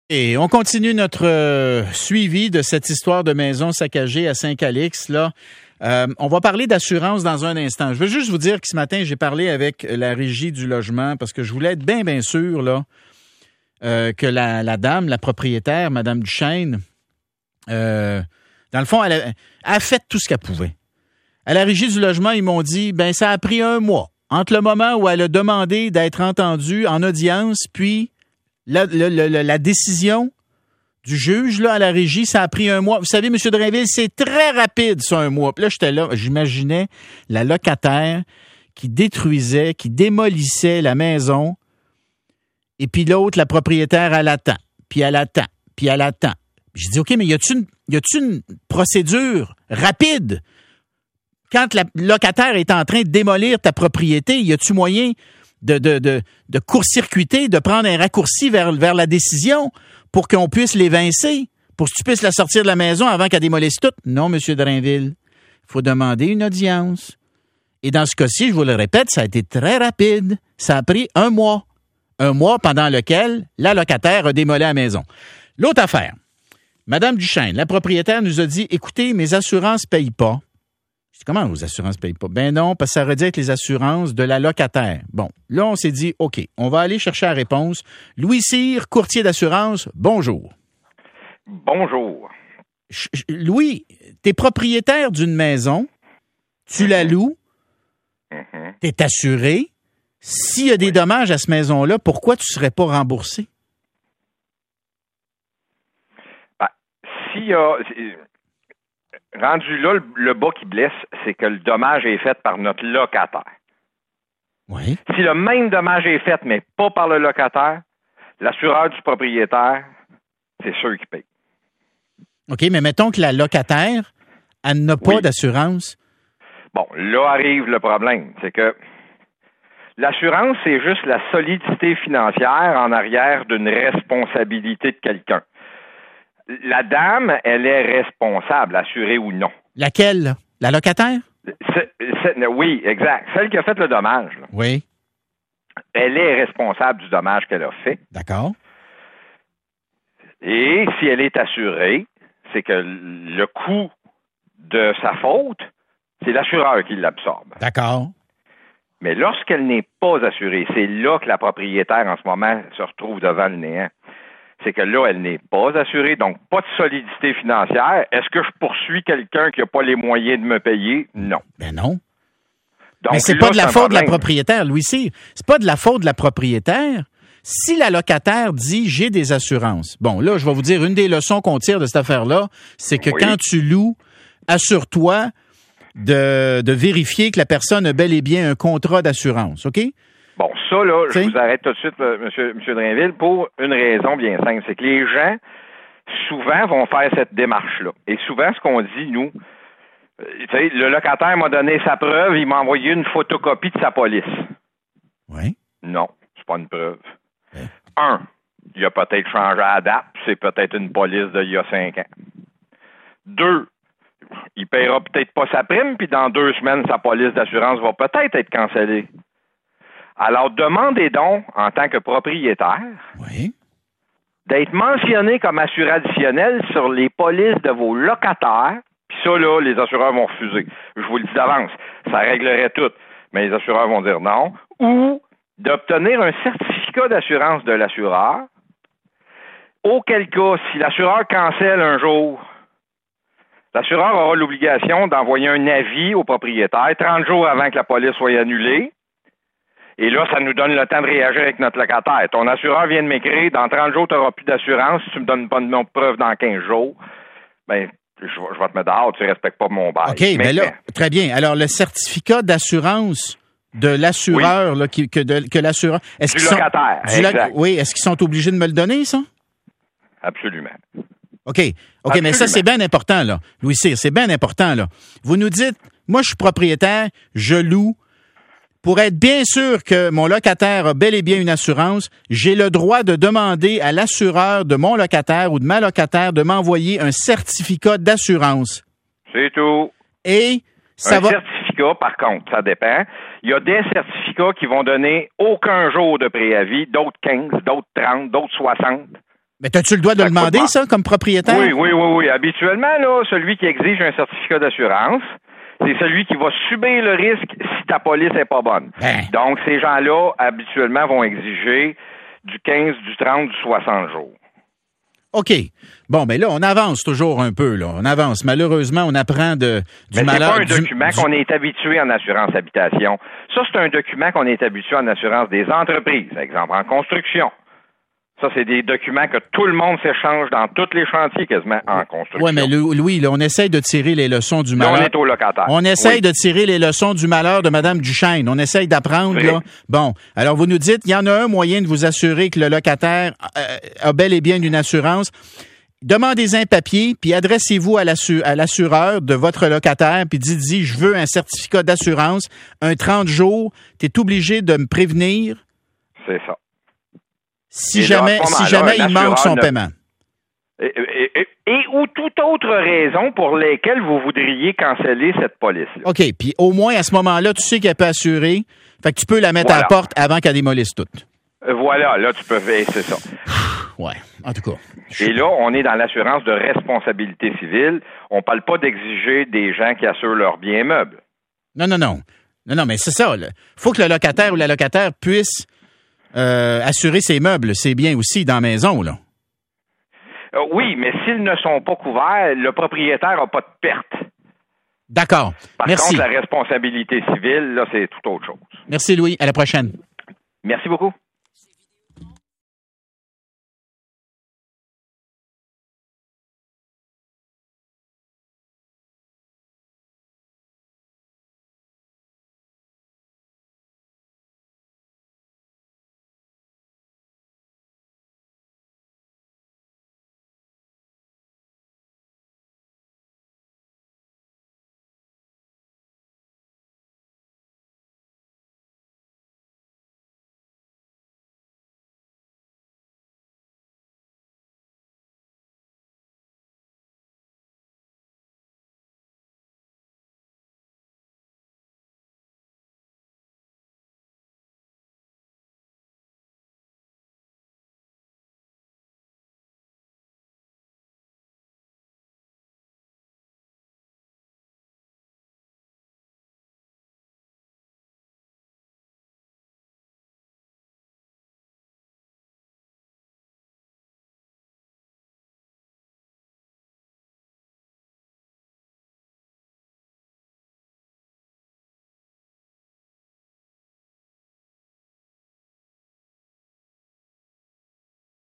Et on continue notre suivi de cette histoire de maison saccagée à Saint-Calix. Là, on va parler d'assurance dans un instant. Je veux juste vous dire que ce matin, j'ai parlé avec la régie du logement parce que je voulais être bien sûr là que la dame, la propriétaire, Mme Duchesne, dans le fond, elle a fait tout ce qu'elle pouvait. À la régie du logement, ils m'ont dit, ça a pris 1 mois entre le moment où elle a demandé d'être entendue en audience, puis la décision du juge là, à la régie, ça a pris 1 mois. Vous savez, M. Drainville, c'est très rapide, ça, 1 mois. Puis là, j'étais là, j'imaginais la locataire qui détruisait, qui démolissait la maison, et puis l'autre, la propriétaire, elle attend, puis elle attend, puis elle attend. J'ai dit, OK, mais y a-t-il une procédure rapide? Quand la locataire est en train de démolir ta propriété, y a-t-il moyen de court-circuiter, de prendre un raccourci vers la décision pour qu'on puisse l'évincer, pour que tu puisses la sortir de la maison avant qu'elle démolisse tout? Non, M. Drainville. Il faut demander une audience. Et dans ce cas-ci, je vous le répète, ça a été très rapide. Ça a pris 1 mois. 1 mois pendant lequel la locataire a démoli la maison. L'autre affaire, Mme Duchesne, la propriétaire, nous a dit, écoutez, mes assurances ne payent pas. Je dis, comment vos assurances ne payent pas? Ben non, parce que ça redit avec les assurances de la locataire. Bon, là, on s'est dit, OK, on va aller chercher la réponse. Louis Cyr, courtier d'assurance, bonjour. Bonjour. Louis, tu es propriétaire d'une maison, tu la loues, tu es assuré. S'il y a des dommages à cette maison-là, pourquoi tu ne serais pas remboursé? S'il y a... Rendu là, le bas qui blesse, c'est que le dommage est fait par notre locataire. Oui. Si le même dommage est fait, mais pas par le locataire, l'assureur du propriétaire, c'est sûr qu'il paye. OK, mais mettons que la locataire, elle n'a pas d'assurance. Bon, là arrive le problème. C'est que l'assurance, c'est juste la solidité financière en arrière d'une responsabilité de quelqu'un. La dame, elle est responsable, assurée ou non. Laquelle, là? La locataire? Oui, exact. Celle qui a fait le dommage. Là. Oui. Elle est responsable du dommage qu'elle a fait. D'accord. Et si elle est assurée, c'est que le coût de sa faute, c'est l'assureur qui l'absorbe. D'accord. Mais lorsqu'elle n'est pas assurée, c'est là que la propriétaire, en ce moment, se retrouve devant le néant. C'est que là, elle n'est pas assurée, donc pas de solidité financière. Est-ce que je poursuis quelqu'un qui n'a pas les moyens de me payer? Non. Ben non. Donc, mais c'est là, pas de la faute de la propriétaire, Louis Cyr. C'est pas de la faute de la propriétaire. Si la locataire dit « j'ai des assurances », bon, là, je vais vous dire, une des leçons qu'on tire de cette affaire-là, c'est que quand tu loues, assure-toi de vérifier que la personne a bel et bien un contrat d'assurance, OK? Bon, ça, là, je vous arrête tout de suite, M. Drainville, pour une raison bien simple. C'est que les gens, souvent, vont faire cette démarche-là. Et souvent, ce qu'on dit, nous, tu sais, le locataire m'a donné sa preuve, il m'a envoyé une photocopie de sa police. Oui. Non, c'est pas une preuve. Un, il a peut-être changé à date, c'est peut-être une police d'il y a 5 ans. 2, il paiera peut-être pas sa prime, puis dans 2 semaines, sa police d'assurance va peut-être être cancellée. Alors, demandez donc, en tant que propriétaire, d'être mentionné comme assuré additionnel sur les polices de vos locataires. Puis ça, là, les assureurs vont refuser. Je vous le dis d'avance, ça réglerait tout. Mais les assureurs vont dire non. Ou d'obtenir un certificat d'assurance de l'assureur. Auquel cas, si l'assureur cancelle un jour, l'assureur aura l'obligation d'envoyer un avis au propriétaire 30 jours avant que la police soit annulée. Et là, ça nous donne le temps de réagir avec notre locataire. Ton assureur vient de m'écrire, dans 30 jours, tu n'auras plus d'assurance. Si tu me donnes pas de preuve dans 15 jours, ben, je vais te mettre dehors, tu ne respectes pas mon bail. OK, mais là, très bien. Alors, le certificat d'assurance de l'assureur, là, que l'assureur... Du locataire, exact. Oui, est-ce qu'ils sont obligés de me le donner, ça? Absolument. OK, mais ça, c'est bien important, là. Louis Cyr, c'est bien important, là. Vous nous dites, moi, je suis propriétaire, je loue. Pour être bien sûr que mon locataire a bel et bien une assurance, j'ai le droit de demander à l'assureur de mon locataire ou de ma locataire de m'envoyer un certificat d'assurance. C'est tout. Et ça va... certificat, par contre, ça dépend. Il y a des certificats qui vont donner aucun jour de préavis, d'autres 15, d'autres 30, d'autres 60. Mais as-tu le droit de le demander, ça, comme propriétaire? Oui. Habituellement, là, celui qui exige un certificat d'assurance, c'est celui qui va subir le risque si ta police n'est pas bonne. Donc, ces gens-là, habituellement, vont exiger du 15, du 30, du 60 jours. OK. Bon, mais là, on avance toujours un peu, là. On avance. Malheureusement, on apprend du malheur. C'est pas un document qu'on est habitué en assurance habitation. Ça, c'est un document qu'on est habitué en assurance des entreprises, par exemple, en construction. Ça, c'est des documents que tout le monde s'échange dans tous les chantiers quasiment en construction. Oui, mais Louis, là, on essaye de tirer les leçons du malheur. Là, on est au locataire. On essaye de tirer les leçons du malheur de Mme Duchesne. On essaye d'apprendre, là. Bon, alors vous nous dites, il y en a un moyen de vous assurer que le locataire a bel et bien une assurance. Demandez un papier, puis adressez-vous à l'assureur de votre locataire, puis dites-y, je veux un certificat d'assurance, un 30 jours, tu es obligé de me prévenir. C'est ça. Si jamais il manque son paiement. Et ou toute autre raison pour lesquelles vous voudriez canceller cette police-là. OK, puis au moins, à ce moment-là, tu sais qu'elle peut assurer, fait que tu peux la mettre à la porte avant qu'elle démolisse toute. Voilà, là, tu peux faire, c'est ça. Ouais, en tout cas. Et là, on est dans l'assurance de responsabilité civile. On parle pas d'exiger des gens qui assurent leurs biens meubles. Non, mais c'est ça. Il faut que le locataire ou la locataire puisse assurer ses meubles, ses biens aussi dans la maison, là. Oui, mais s'ils ne sont pas couverts, le propriétaire n'a pas de perte. D'accord. Merci. Par contre, la responsabilité civile, là, c'est tout autre chose. Merci, Louis. À la prochaine. Merci beaucoup.